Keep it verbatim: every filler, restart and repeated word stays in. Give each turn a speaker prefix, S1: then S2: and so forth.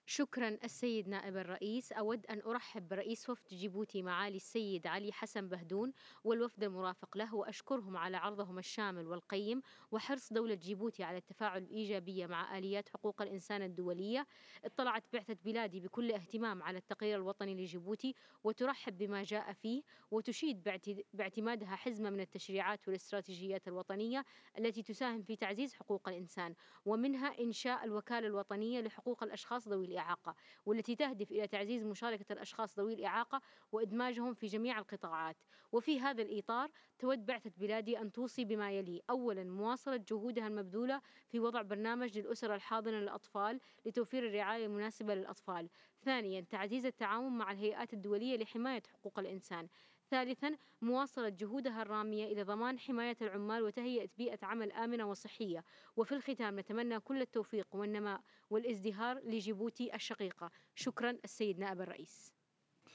S1: شكرا السيد نائب الرئيس. أود أن أرحب برئيس وفد جيبوتي معالي السيد علي حسن بهدون والوفد المرافق له، وأشكرهم على عرضهم الشامل والقيم وحرص دولة جيبوتي على التفاعل الإيجابية مع آليات حقوق الإنسان الدولية. اطلعت بعثة بلادي بكل اهتمام على التقرير الوطني لجيبوتي وترحب بما جاء فيه، وتشيد باعت- باعتمادها حزمة من التشريعات والاستراتيجيات الوطنية التي تساهم في تعزيز حقوق الإنسان، ومنها إنشاء الوكالة الوطنية لحقوق الأشخاص ذوي الإعاقة، والتي تهدف إلى تعزيز مشاركة الأشخاص ذوي الإعاقة وإدماجهم في جميع القطاعات. وفي هذا الإطار تود بعثة بلادي أن توصي بما يلي: أولاً، مواصلة جهودها المبذولة في وضع برنامج للأسر الحاضنة للأطفال لتوفير الرعاية المناسبة للأطفال. ثانياً، تعزيز التعاون مع الهيئات الدولية لحماية حقوق الإنسان. ثالثاً، مواصلة جهودها الرامية إلى ضمان حماية العمال وتهيئة بيئة عمل آمنة وصحية. وفي الختام، نتمنى كل التوفيق والنماء والازدهار لجيبوتي الشقيقة. شكرا السيد نائب الرئيس.